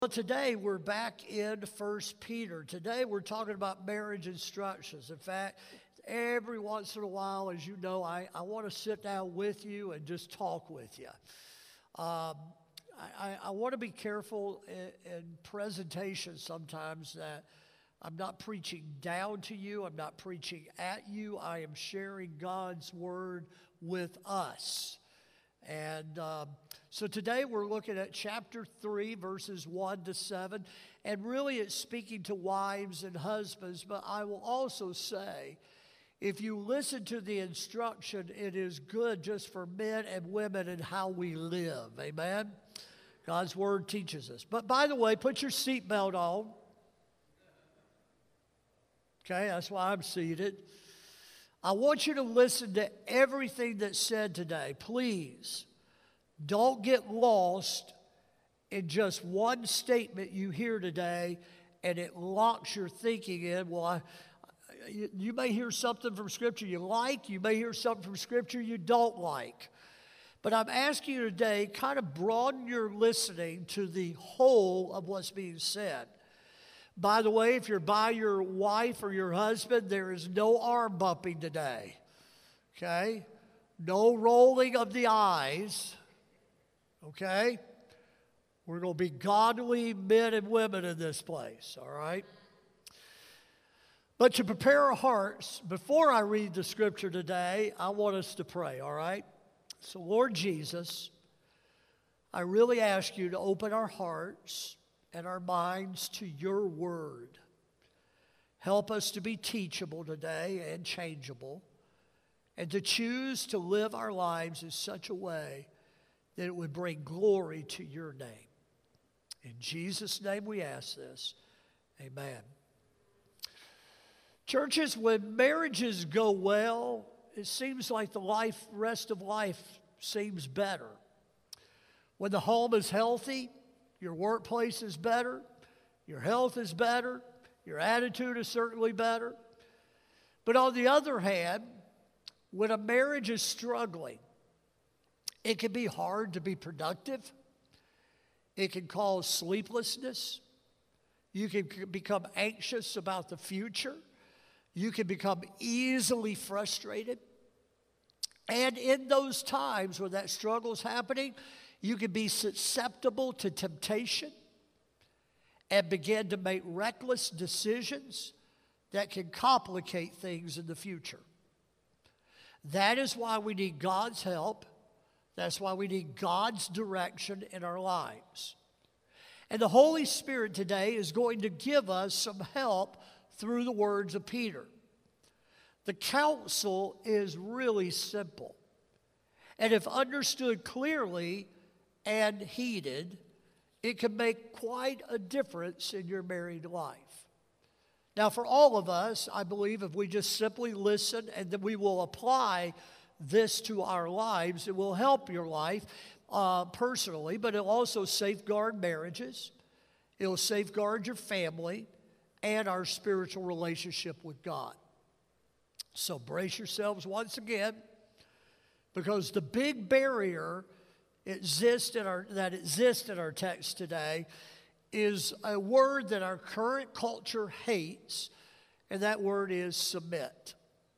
Well, today we're back in First Peter. Today we're talking about marriage instructions. In fact, every once in a while, as you know, I want to sit down with you and just talk with you. I want to be careful in presentation sometimes that I'm not preaching down to you. I'm not preaching at you. I am sharing God's word with us. And so today we're looking at chapter 3, verses 1 to 7. And really it's speaking to wives and husbands. But I will also say, if you listen to the instruction, it is good just for men and women and how we live. Amen? God's word teaches us. But by the way, put your seatbelt on. Okay, that's why I'm seated. I want you to listen to everything that's said today. Please, don't get lost in just one statement you hear today and it locks your thinking in. Well, you may hear something from Scripture you like. You may hear something from Scripture you don't like. But I'm asking you today, kind of broaden your listening to the whole of what's being said. By the way, if you're by your wife or your husband, there is no arm bumping today, okay? No rolling of the eyes, okay? We're going to be godly men and women in this place, all right? But to prepare our hearts, before I read the Scripture today, I want us to pray, all right? So, Lord Jesus, I really ask you to open our hearts and our minds to your word. Help us to be teachable today and changeable, and to choose to live our lives in such a way that it would bring glory to your name. In Jesus' name we ask this. Amen. Churches, when marriages go well, it seems like the rest of life seems better. When the home is healthy, your workplace is better, your health is better, your attitude is certainly better. But on the other hand, when a marriage is struggling, it can be hard to be productive. It can cause sleeplessness. You can become anxious about the future. You can become easily frustrated. And in those times when that struggle is happening, you can be susceptible to temptation and begin to make reckless decisions that can complicate things in the future. That is why we need God's help. That's why we need God's direction in our lives. And the Holy Spirit today is going to give us some help through the words of Peter. The counsel is really simple. And if understood clearly and heeded, it can make quite a difference in your married life. Now, for all of us, I believe if we just simply listen and then we will apply this to our lives, it will help your life personally, but it'll also safeguard marriages. It'll safeguard your family and our spiritual relationship with God. So brace yourselves once again, because the big barrier that exists in our text today is a word that our current culture hates, and that word is submit.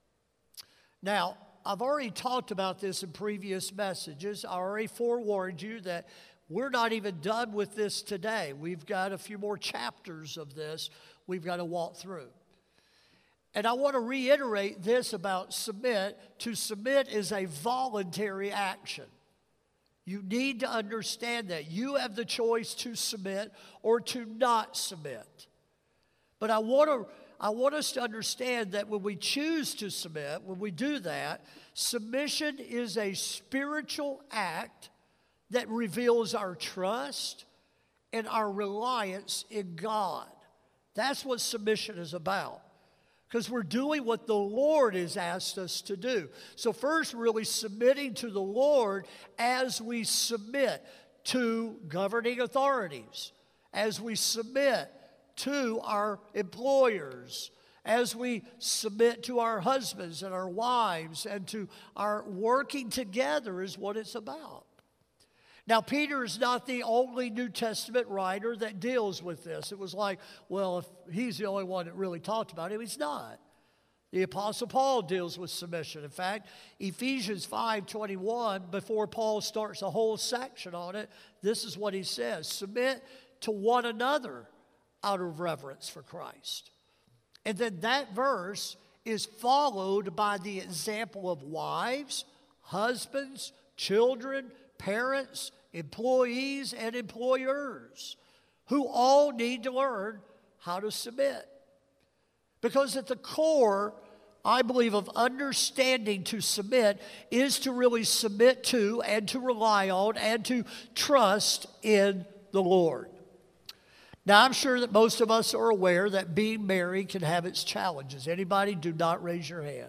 Now, I've already talked about this in previous messages. I already forewarned you that we're not even done with this today. We've got a few more chapters of this we've got to walk through. And I want to reiterate this about submit. To submit is a voluntary action. You need to understand that. You have the choice to submit or to not submit. But I want us to understand that when we choose to submit, when we do that, submission is a spiritual act that reveals our trust and our reliance in God. That's what submission is about. Because we're doing what the Lord has asked us to do. So first, really submitting to the Lord as we submit to governing authorities, as we submit to our employers, as we submit to our husbands and our wives and to our working together is what it's about. Now, Peter is not the only New Testament writer that deals with this. It was like, well, if he's the only one that really talked about it, he's not. The Apostle Paul deals with submission. In fact, Ephesians 5:21, before Paul starts a whole section on it, this is what he says: submit to one another out of reverence for Christ. And then that verse is followed by the example of wives, husbands, children, parents, employees, and employers, who all need to learn how to submit. Because at the core, I believe, of understanding to submit is to really submit to and to rely on and to trust in the Lord. Now, I'm sure that most of us are aware that being married can have its challenges. Anybody? Do not raise your hand.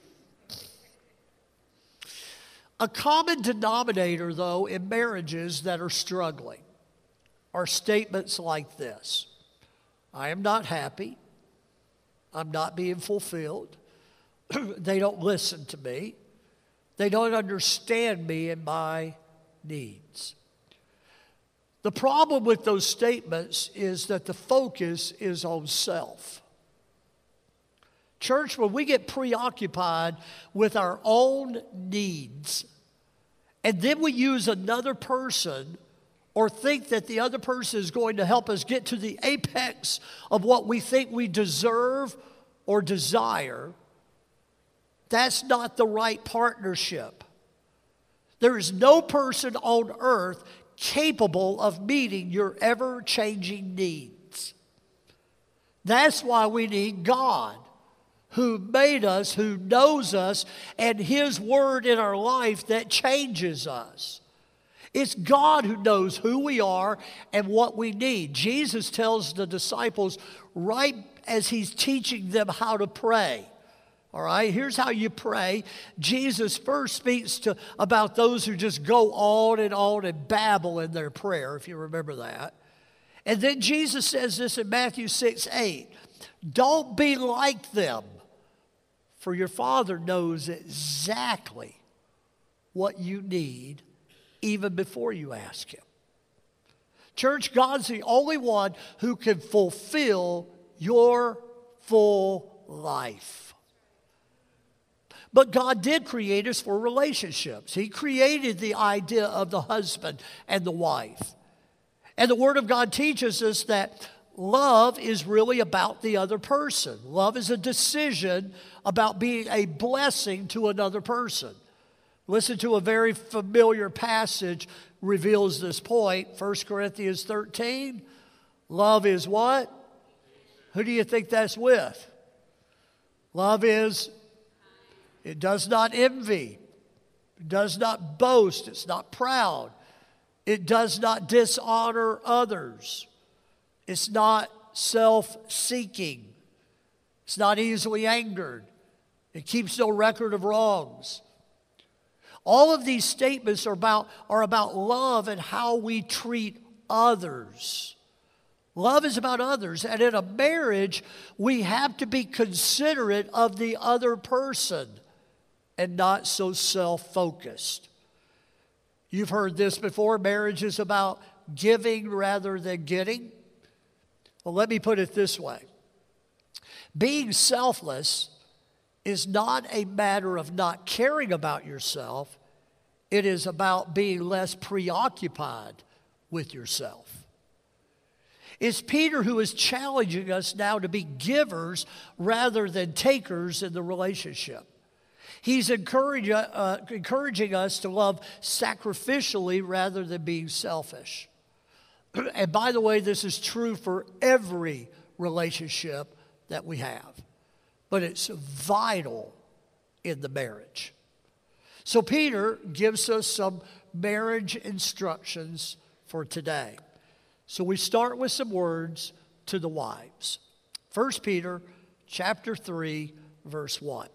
A common denominator, though, in marriages that are struggling are statements like this: I am not happy. I'm not being fulfilled. They don't listen to me. They don't understand me and my needs. The problem with those statements is that the focus is on self. Church, when we get preoccupied with our own needs, and then we use another person or think that the other person is going to help us get to the apex of what we think we deserve or desire, that's not the right partnership. There is no person on earth capable of meeting your ever-changing needs. That's why we need God, who made us, who knows us, and His Word in our life that changes us. It's God who knows who we are and what we need. Jesus tells the disciples right as He's teaching them how to pray. All right, here's how you pray. Jesus first speaks about those who just go on and babble in their prayer, if you remember that. And then Jesus says this in Matthew 6:8. Don't be like them, for your Father knows exactly what you need even before you ask Him. Church, God's the only one who can fulfill your full life. But God did create us for relationships. He created the idea of the husband and the wife. And the Word of God teaches us that love is really about the other person. Love is a decision about being a blessing to another person. Listen to a very familiar passage reveals this point. 1 Corinthians 13. Love is what? Who do you think that's with? Love is, it does not envy. It does not boast. It's not proud. It does not dishonor others. It's not self-seeking. It's not easily angered. It keeps no record of wrongs. All of these statements are about love and how we treat others. Love is about others. And in a marriage, we have to be considerate of the other person and not so self-focused. You've heard this before. Marriage is about giving rather than getting. Well, let me put it this way. Being selfless is not a matter of not caring about yourself. It is about being less preoccupied with yourself. It's Peter who is challenging us now to be givers rather than takers in the relationship. He's encouraging us to love sacrificially rather than being selfish. And by the way, this is true for every relationship that we have. But it's vital in the marriage. So Peter gives us some marriage instructions for today. So we start with some words to the wives. 1 Peter chapter 3, verse 1.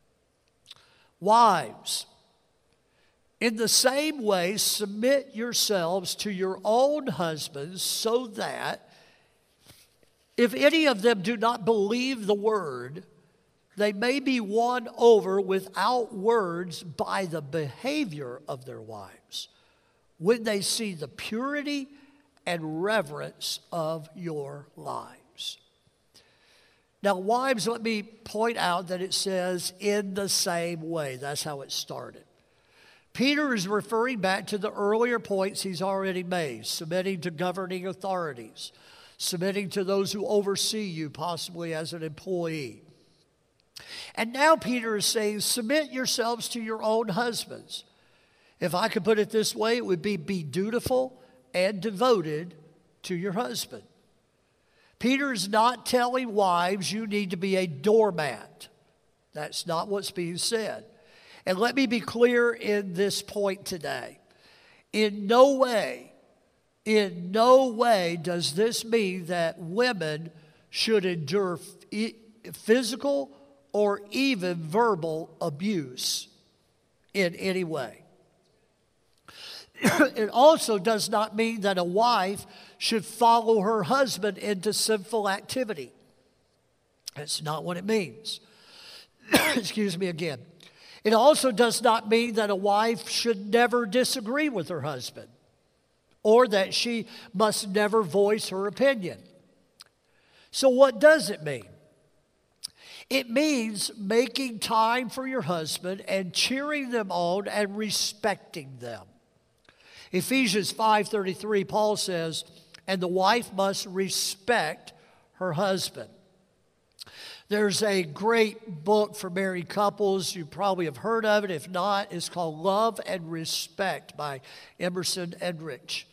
Wives, in the same way, submit yourselves to your own husbands, so that if any of them do not believe the word, they may be won over without words by the behavior of their wives, when they see the purity and reverence of your lives. Now, wives, let me point out that it says in the same way. That's how it started. Peter is referring back to the earlier points he's already made, submitting to governing authorities, submitting to those who oversee you, possibly as an employee. And now Peter is saying, submit yourselves to your own husbands. If I could put it this way, it would be dutiful and devoted to your husband. Peter is not telling wives you need to be a doormat. That's not what's being said. And let me be clear in this point today. In no way does this mean that women should endure physical or even verbal abuse in any way. It also does not mean that a wife should follow her husband into sinful activity. That's not what it means. Excuse me again. It also does not mean that a wife should never disagree with her husband or that she must never voice her opinion. So what does it mean? It means making time for your husband and cheering them on and respecting them. Ephesians 5:33, Paul says, and the wife must respect her husband. There's a great book for married couples. You probably have heard of it. If not, it's called Love and Respect by Emerson Eldridge.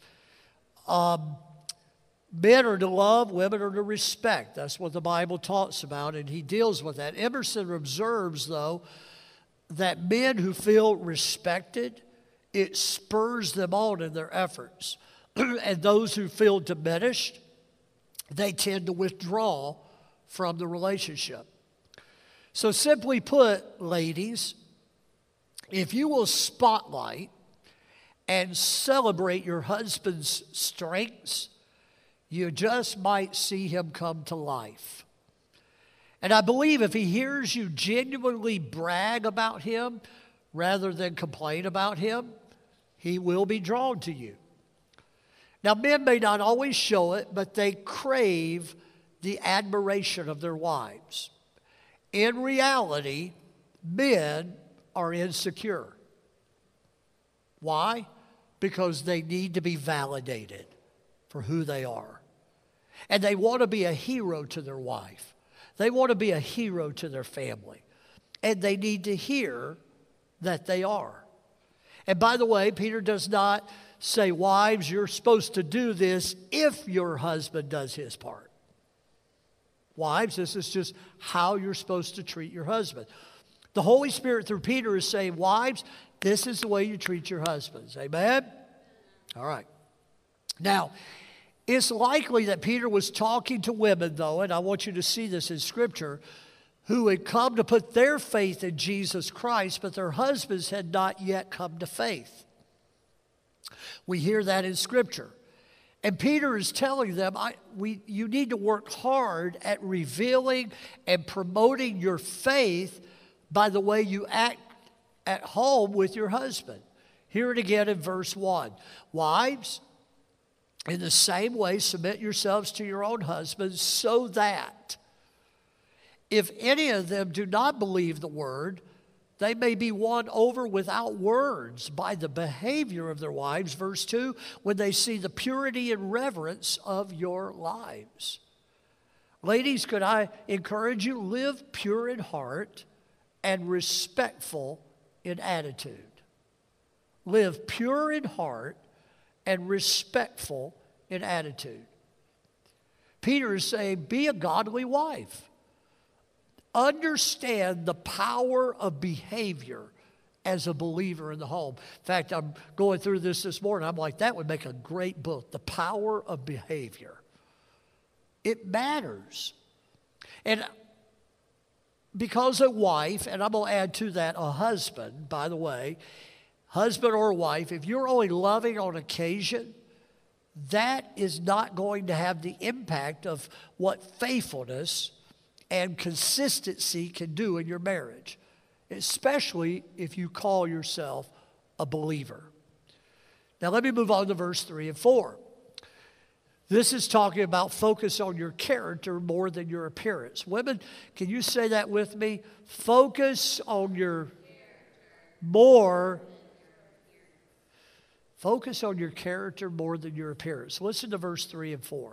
Men are to love, women are to respect. That's what the Bible talks about, and he deals with that. Emerson observes, though, that men who feel respected, it spurs them on in their efforts. And those who feel diminished, they tend to withdraw from the relationship. So simply put, ladies, if you will spotlight and celebrate your husband's strengths, you just might see him come to life. And I believe if he hears you genuinely brag about him rather than complain about him, he will be drawn to you. Now, men may not always show it, but they crave the admiration of their wives. In reality, men are insecure. Why? Because they need to be validated for who they are. And they want to be a hero to their wife. They want to be a hero to their family. And they need to hear that they are. And by the way, Peter does not say, wives, you're supposed to do this if your husband does his part. Wives, this is just how you're supposed to treat your husband. The Holy Spirit through Peter is saying, wives, this is the way you treat your husbands. Amen? All right. Now, it's likely that Peter was talking to women, though, and I want you to see this in Scripture, who had come to put their faith in Jesus Christ, but their husbands had not yet come to faith. We hear that in Scripture. And Peter is telling them, you need to work hard at revealing and promoting your faith by the way you act at home with your husband. Hear it again in verse 1. Wives, in the same way, submit yourselves to your own husbands, so that if any of them do not believe the word, they may be won over without words by the behavior of their wives, verse 2, when they see the purity and reverence of your lives. Ladies, could I encourage you, live pure in heart and respectful in attitude. Live pure in heart and respectful in attitude. Peter is saying, be a godly wife. Understand the power of behavior as a believer in the home. In fact, I'm going through this morning. I'm like, that would make a great book, The Power of Behavior. It matters. And because a wife, and I'm going to add to that a husband, by the way, husband or wife, if you're only loving on occasion, that is not going to have the impact of what faithfulness and consistency can do in your marriage, especially if you call yourself a believer. Now let me move on to verse 3 and 4. This is talking about focus on your character more than your appearance. Women, can you say that with me? Focus on your Focus on your character more than your appearance. Listen to verse 3 and 4.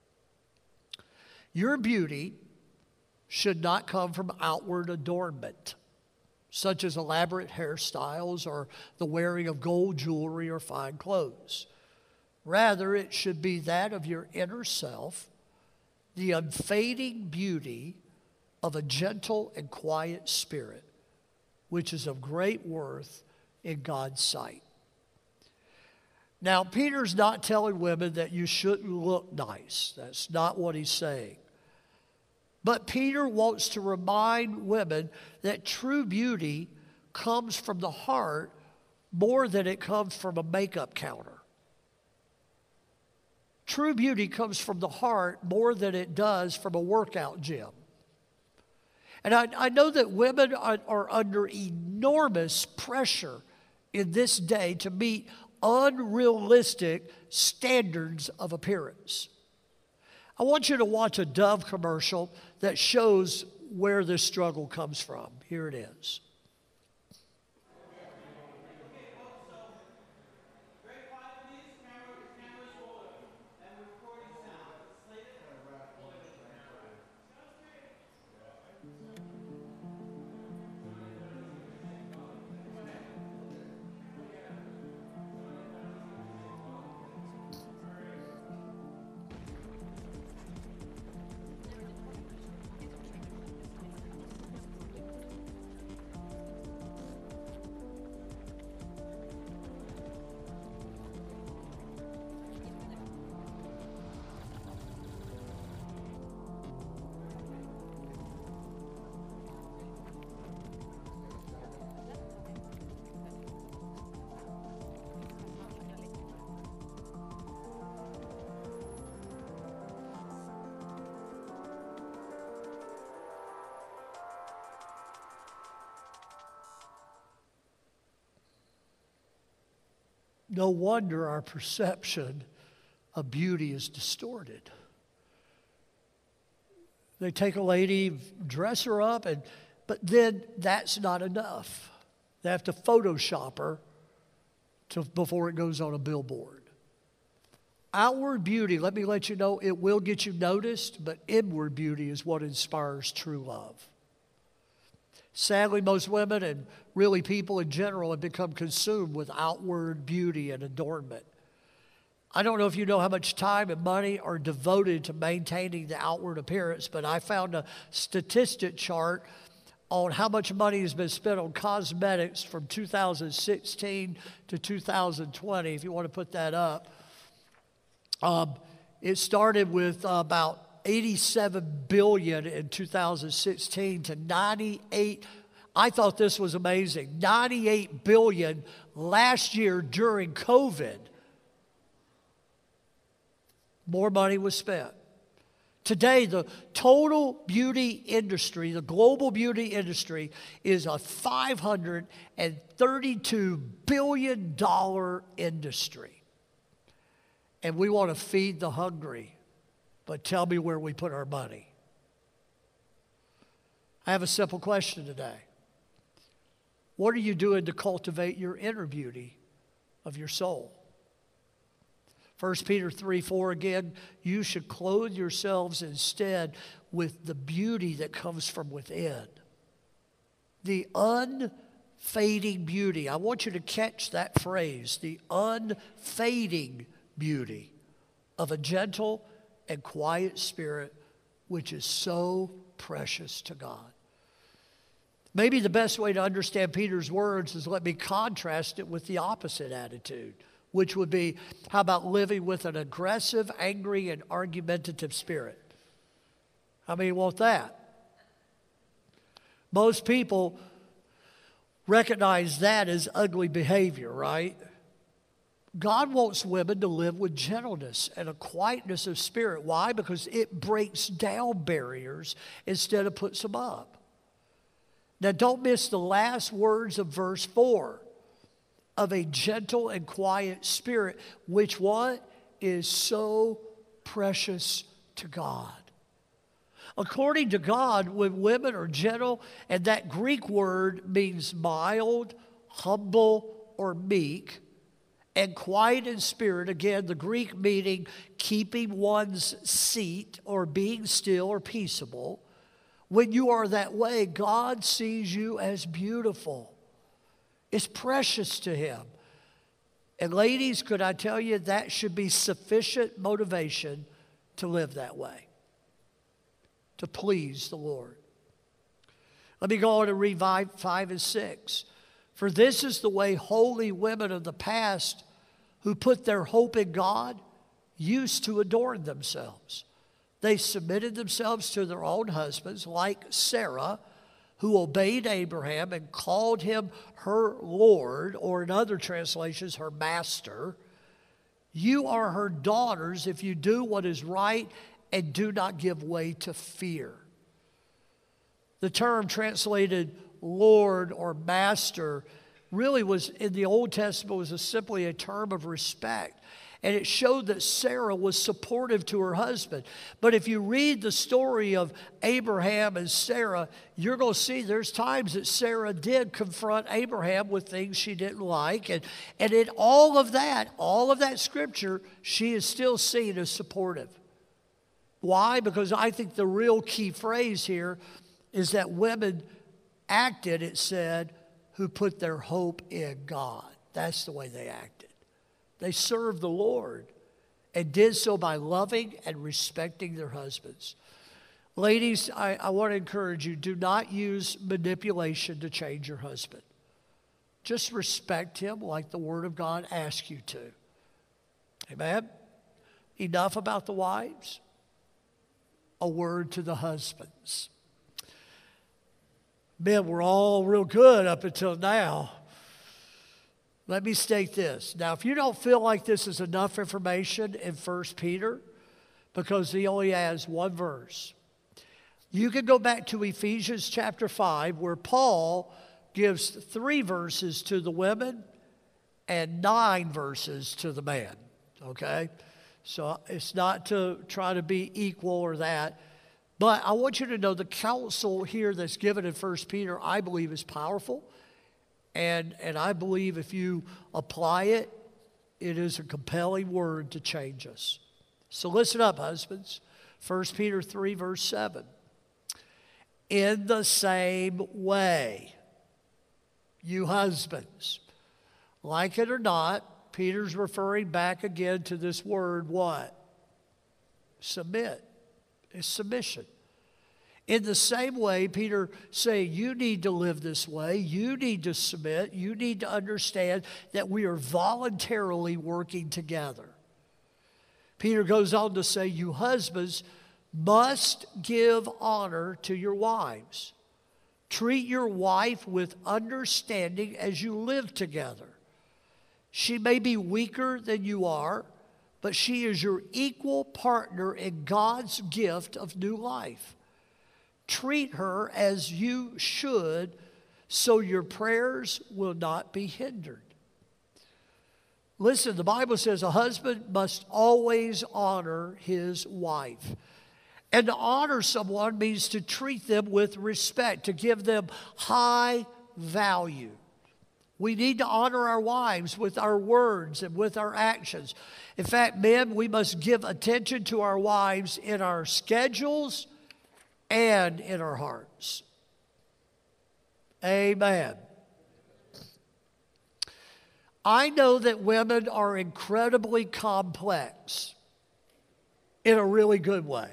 Your beauty should not come from outward adornment, such as elaborate hairstyles or the wearing of gold jewelry or fine clothes. Rather, it should be that of your inner self, the unfading beauty of a gentle and quiet spirit, which is of great worth in God's sight. Now, Peter's not telling women that you shouldn't look nice. That's not what he's saying. But Peter wants to remind women that true beauty comes from the heart more than it comes from a makeup counter. True beauty comes from the heart more than it does from a workout gym. And I know that women are under enormous pressure in this day to meet unrealistic standards of appearance. I want you to watch a Dove commercial that shows where this struggle comes from. Here it is. No wonder our perception of beauty is distorted. They take a lady, dress her up, but then that's not enough. They have to Photoshop her before it goes on a billboard. Outward beauty, let me let you know, it will get you noticed, but inward beauty is what inspires true love. Sadly, most women and really people in general have become consumed with outward beauty and adornment. I don't know if you know how much time and money are devoted to maintaining the outward appearance, but I found a statistic chart on how much money has been spent on cosmetics from 2016 to 2020, if you want to put that up. It started with about $87 billion in 2016 to 98. I thought this was amazing. $98 billion last year during COVID. More money was spent. Today, the total beauty industry, the global beauty industry, is a $532 billion industry. And we want to feed the hungry. But tell me where we put our money. I have a simple question today. What are you doing to cultivate your inner beauty of your soul? 1 Peter 3:4 again, you should clothe yourselves instead with the beauty that comes from within. The unfading beauty. I want you to catch that phrase, the unfading beauty of a gentle and quiet spirit, which is so precious to God. Maybe the best way to understand Peter's words is let me contrast it with the opposite attitude, which would be, how about living with an aggressive, angry, and argumentative spirit? How many want that? Most people recognize that as ugly behavior, right? God wants women to live with gentleness and a quietness of spirit. Why? Because it breaks down barriers instead of puts them up. Now, don't miss the last words of verse 4. of a gentle and quiet spirit, which what? Is so precious to God. According to God, when women are gentle, and that Greek word means mild, humble, or meek, and quiet in spirit, again, the Greek meaning keeping one's seat or being still or peaceable. When you are that way, God sees you as beautiful. It's precious to Him. And ladies, could I tell you, that should be sufficient motivation to live that way, to please the Lord. Let me go on and read 5 and 6. For this is the way holy women of the past who put their hope in God used to adorn themselves. They submitted themselves to their own husbands, like Sarah, who obeyed Abraham and called him her Lord, or in other translations, her master. You are her daughters if you do what is right and do not give way to fear. The term translated Lord or master really was, in the Old Testament, was simply a term of respect. And it showed that Sarah was supportive to her husband. But if you read the story of Abraham and Sarah, you're going to see there's times that Sarah did confront Abraham with things she didn't like. And in all of that scripture, she is still seen as supportive. Why? Because I think the real key phrase here is that women acted, it said, who put their hope in God. That's the way they acted. They served the Lord and did so by loving and respecting their husbands. Ladies, I want to encourage you, do not use manipulation to change your husband. Just respect him like the Word of God asks you to. Amen? Enough about the wives. A word to the husbands. Men, we're all real good up until now. Let me state this. Now, if you don't feel like this is enough information in 1 Peter, because he only has one verse, you can go back to Ephesians chapter 5, where Paul gives 3 verses to the women and 9 verses to the man, okay? So it's not to try to be equal or that. But I want you to know the counsel here that's given in 1 Peter, I believe, is powerful. And I believe if you apply it, it is a compelling word to change us. So listen up, husbands. 1 Peter 3, verse 7. In the same way, you husbands, like it or not, Peter's referring back again to this word, what? Submit. It's submission. In the same way, Peter saying, you need to live this way. You need to submit. You need to understand that we are voluntarily working together. Peter goes on to say, you husbands must give honor to your wives. Treat your wife with understanding as you live together. She may be weaker than you are, but she is your equal partner in God's gift of new life. Treat her as you should, so your prayers will not be hindered. Listen, the Bible says a husband must always honor his wife. And to honor someone means to treat them with respect, to give them high value. We need to honor our wives with our words and with our actions. In fact, men, we must give attention to our wives in our schedules and in our hearts. Amen. I know that women are incredibly complex in a really good way.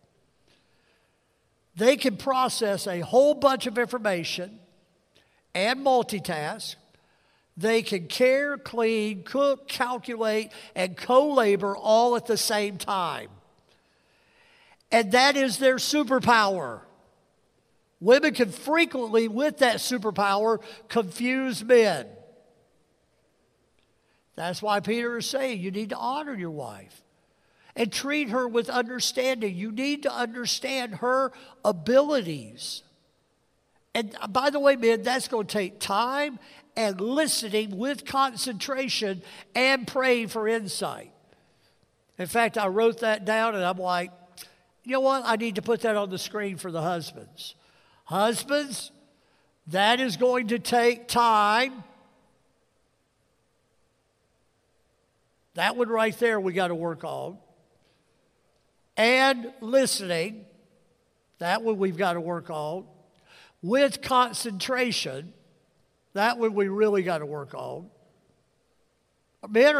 They can process a whole bunch of information and multitask. They can care, clean, cook, calculate, and co-labor all at the same time. And that is their superpower. Women can frequently, with that superpower, confuse men. That's why Peter is saying you need to honor your wife and treat her with understanding. You need to understand her abilities And by the way, men, that's going to take time and listening with concentration and praying for insight. In fact, I wrote that down and I'm like, you know what? I need to put that on the screen for the husbands. Husbands, that is going to take time. That one right there we got to work on. And listening, that one we've got to work on. With concentration, that one we really got to work on. Men,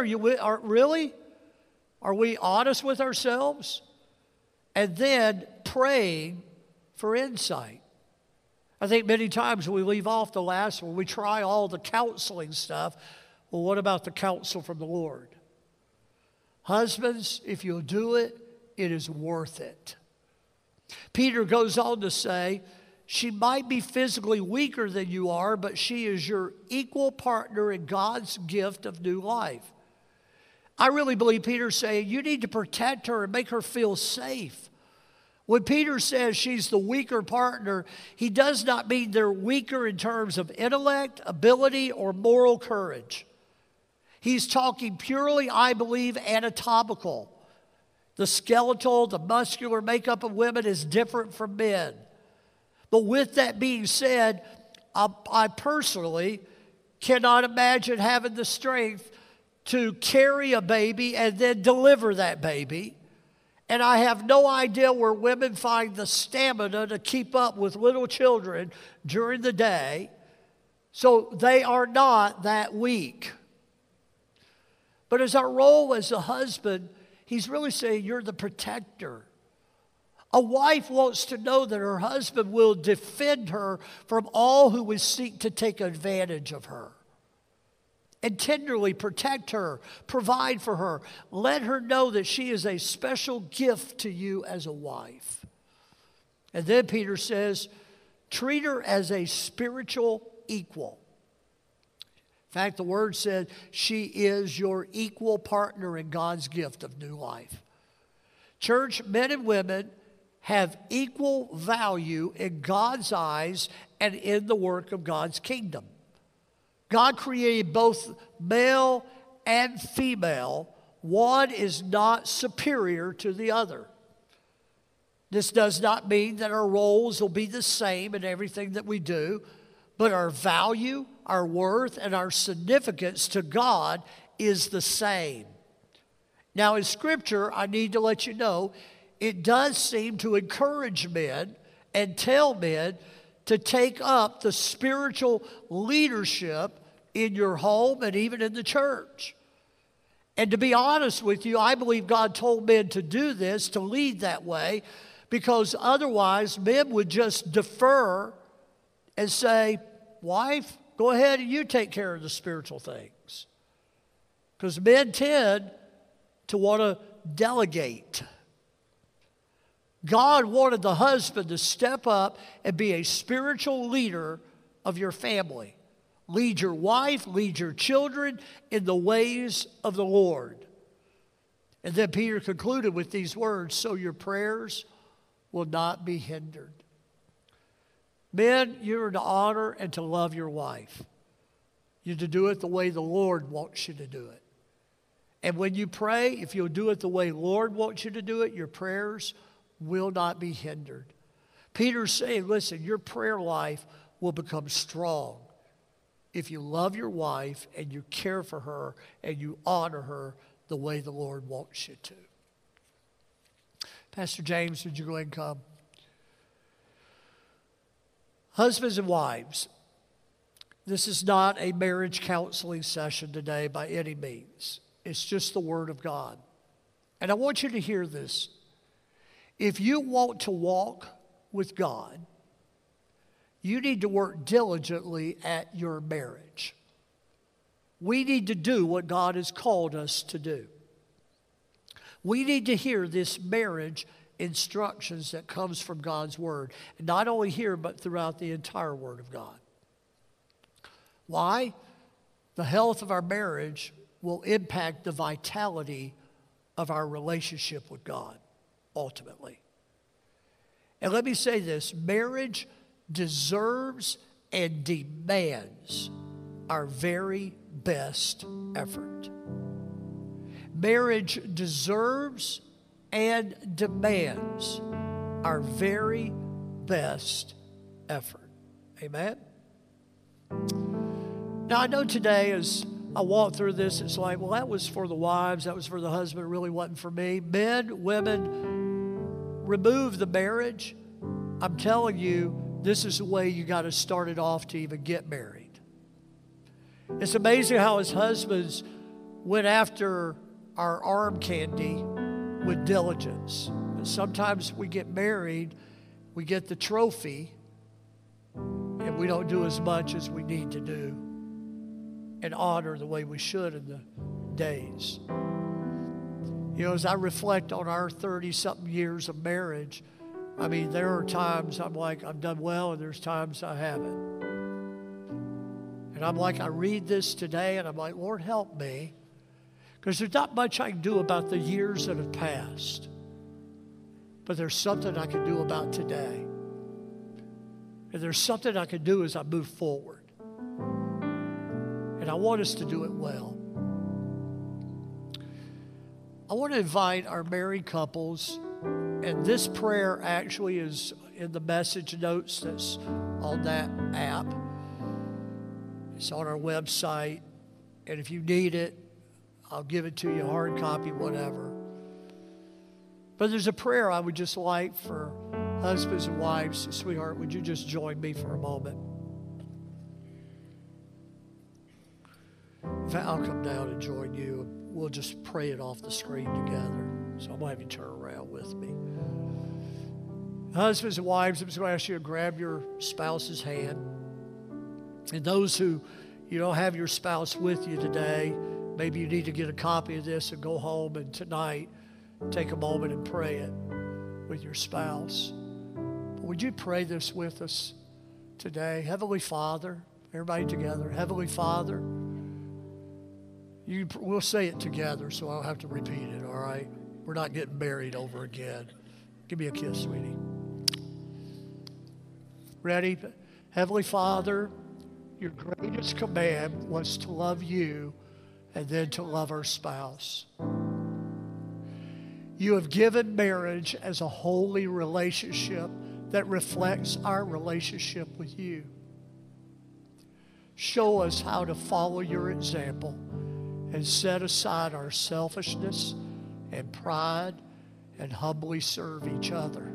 are we honest with ourselves? And then praying for insight. I think many times we leave off the last one. We try all the counseling stuff. Well, what about the counsel from the Lord? Husbands, if you'll do it, it is worth it. Peter goes on to say, she might be physically weaker than you are, but she is your equal partner in God's gift of new life. I really believe Peter's saying you need to protect her and make her feel safe. When Peter says she's the weaker partner, he does not mean they're weaker in terms of intellect, ability, or moral courage. He's talking purely, I believe, anatomical. The skeletal, the muscular makeup of women is different from men. But with that being said, I personally cannot imagine having the strength to carry a baby and then deliver that baby. And I have no idea where women find the stamina to keep up with little children during the day. So they are not that weak. But as our role as a husband, he's really saying you're the protector. A wife wants to know that her husband will defend her from all who would seek to take advantage of her. And tenderly protect her, provide for her. Let her know that she is a special gift to you as a wife. And then Peter says, treat her as a spiritual equal. In fact, the word said she is your equal partner in God's gift of new life. Church, men and women have equal value in God's eyes and in the work of God's kingdom. God created both male and female. One is not superior to the other. This does not mean that our roles will be the same in everything that we do, but our value, our worth, and our significance to God is the same. Now, in Scripture, I need to let you know, it does seem to encourage men and tell men to take up the spiritual leadership in your home and even in the church. And to be honest with you, I believe God told men to do this, to lead that way, because otherwise men would just defer and say, wife, go ahead and you take care of the spiritual things. Because men tend to want to delegate. God wanted the husband to step up and be a spiritual leader of your family. Lead your wife, lead your children in the ways of the Lord. And then Peter concluded with these words, so your prayers will not be hindered. Men, you are to honor and to love your wife. You're to do it the way the Lord wants you to do it. And when you pray, if you'll do it the way the Lord wants you to do it, your prayers will not be hindered. Peter's saying, listen, your prayer life will become strong if you love your wife and you care for her and you honor her the way the Lord wants you to. Pastor James, would you go ahead and come? Husbands and wives, this is not a marriage counseling session today by any means. It's just the Word of God. And I want you to hear this. If you want to walk with God, you need to work diligently at your marriage. We need to do what God has called us to do. We need to hear this marriage instructions that comes from God's Word. And not only here, but throughout the entire Word of God. Why? The health of our marriage will impact the vitality of our relationship with God, ultimately. And let me say this, marriage deserves and demands our very best effort. Marriage deserves and demands our very best effort. Amen? Now, I know today as I walk through this, it's like, well, that was for the wives, that was for the husband, it really wasn't for me. Men, women, remove the marriage. I'm telling you, this is the way you got to start it off to even get married. It's amazing how as husbands went after our arm candy with diligence. And sometimes we get married, we get the trophy, and we don't do as much as we need to do and honor the way we should in the days. You know, as I reflect on our 30-something years of marriage, I mean, there are times I'm like, I've done well, and there's times I haven't. And I'm like, I read this today, and I'm like, Lord, help me. Because there's not much I can do about the years that have passed. But there's something I can do about today. And there's something I can do as I move forward. And I want us to do it well. I want to invite our married couples, and this prayer actually is in the message notes that's on that app. It's on our website. And if you need it, I'll give it to you, hard copy, whatever. But there's a prayer I would just like for husbands and wives. Sweetheart, would you just join me for a moment? In fact, I'll come down and join you. We'll just pray it off the screen together. So I'm going to have you turn around with me. Husbands and wives, I'm just going to ask you to grab your spouse's hand. And those who you don't have your spouse with you today, maybe you need to get a copy of this and go home and tonight take a moment and pray it with your spouse. But would you pray this with us today? Heavenly Father, everybody together. Heavenly Father, we'll say it together so I don't have to repeat it, all right? We're not getting married over again. Give me a kiss, sweetie. Ready? Heavenly Father, your greatest command was to love you and then to love our spouse. You have given marriage as a holy relationship that reflects our relationship with you. Show us how to follow your example and set aside our selfishness and pride and humbly serve each other.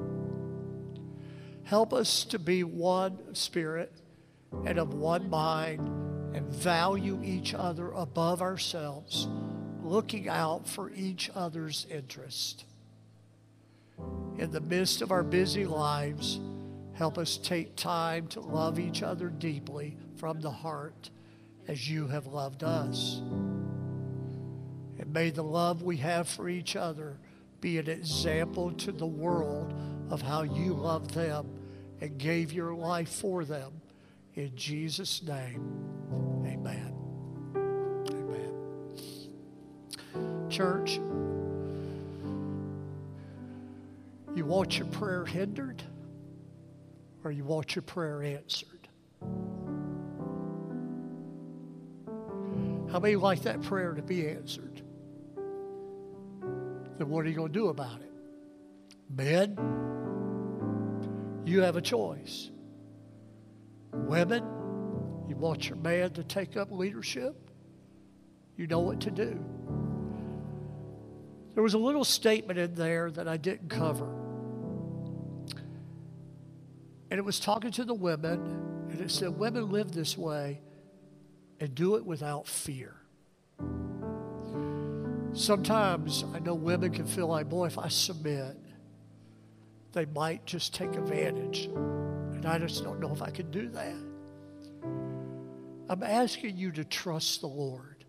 Help us to be one spirit and of one mind and value each other above ourselves, looking out for each other's interest. In the midst of our busy lives, help us take time to love each other deeply from the heart as you have loved us. And may the love we have for each other be an example to the world of how you loved them and gave your life for them. In Jesus' name, amen. Amen. Church, you want your prayer hindered or you want your prayer answered? How many like that prayer to be answered? Then what are you going to do about it? Men, you have a choice. Women, you want your man to take up leadership? You know what to do. There was a little statement in there that I didn't cover. And it was talking to the women, and it said, women live this way and do it without fear. Sometimes I know women can feel like, boy, if I submit, they might just take advantage. And I just don't know if I can do that. I'm asking you to trust the Lord.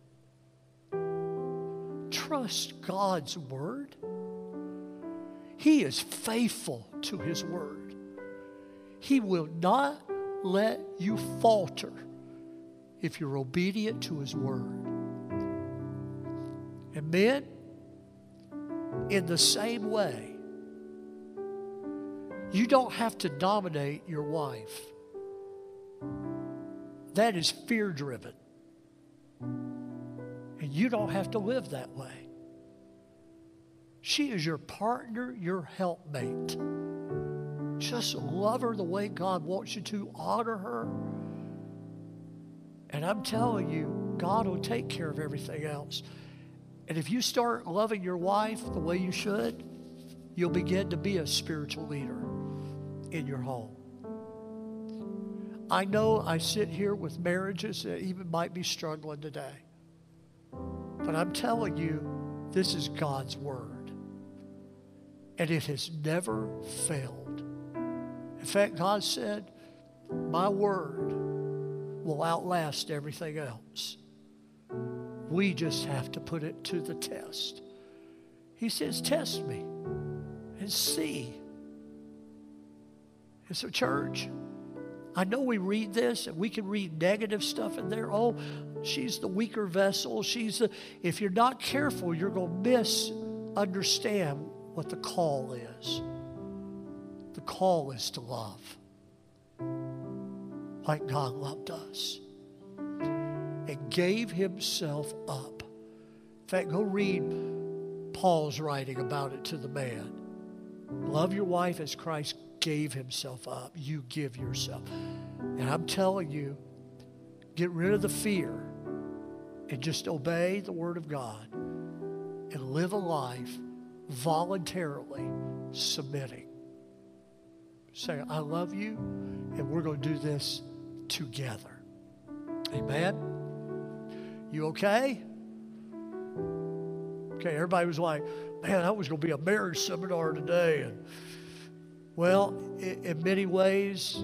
Trust God's word. He is faithful to his word. He will not let you falter if you're obedient to his word. And men, in the same way, You don't have to dominate your wife. That is fear-driven. And you don't have to live that way. She is your partner, your helpmate. Just love her the way God wants you to. Honor her. And I'm telling you, God will take care of everything else. And if you start loving your wife the way you should, you'll begin to be a spiritual leader in your home. I know I sit here with marriages that even might be struggling today. But I'm telling you, this is God's word. And it has never failed. In fact, God said, my word will outlast everything else. We just have to put it to the test. He says, test me and see. And so, church, I know we read this and we can read negative stuff in there. Oh, she's the weaker vessel. If you're not careful, you're going to misunderstand what the call is. The call is to love like God loved us and gave himself up. In fact, go read Paul's writing about it to the man. Love your wife as Christ gave himself up. You give yourself. And I'm telling you, get rid of the fear and just obey the word of God and live a life voluntarily submitting. Say, I love you, and we're going to do this together. Amen? You okay? Okay, everybody was like, man, that was going to be a marriage seminar today. And well, in many ways,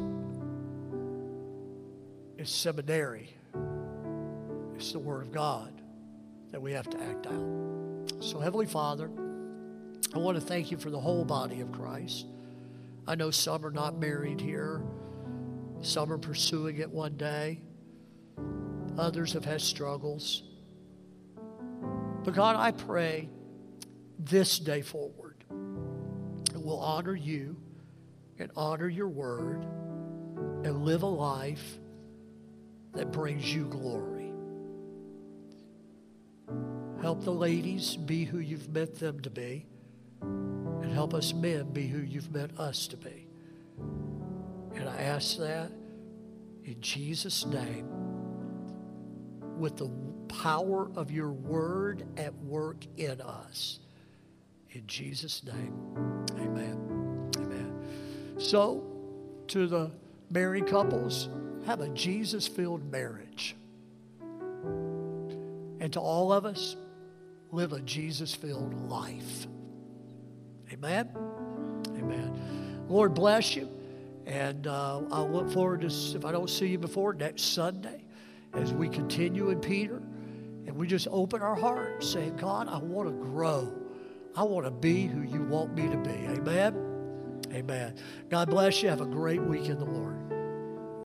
it's seminary. It's the Word of God that we have to act out. So, Heavenly Father, I want to thank you for the whole body of Christ. I know some are not married here. Some are pursuing it one day. Others have had struggles. But God, I pray this day forward that we'll honor you and honor your word and live a life that brings you glory. Help the ladies be who you've meant them to be, and help us men be who you've meant us to be. And I ask that in Jesus' name, with the power of your word at work in us. In Jesus' name, amen. Amen. So, to the married couples, have a Jesus-filled marriage. And to all of us, live a Jesus-filled life. Amen? Amen. Lord bless you. And I'll look forward to, if I don't see you before, next Sunday as we continue in Peter. And we just open our hearts saying, God, I want to grow. I want to be who you want me to be. Amen? Amen. God bless you. Have a great week in the Lord.